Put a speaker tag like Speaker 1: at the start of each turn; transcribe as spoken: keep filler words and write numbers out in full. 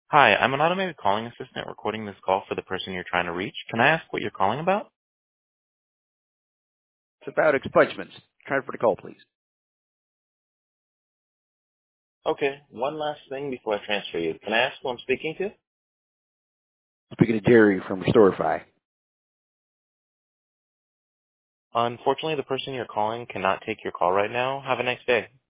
Speaker 1: Hi, I'm an automated calling assistant recording this call for the person you're trying to reach. Can I ask what you're calling about?
Speaker 2: It's about expungements. Transfer the call, please.
Speaker 1: Okay, one last thing before I transfer you. Can I ask who I'm speaking to?
Speaker 2: Speaking to Jerry from Restorify.
Speaker 1: Unfortunately, the person you're calling cannot take your call right now. Have a nice day.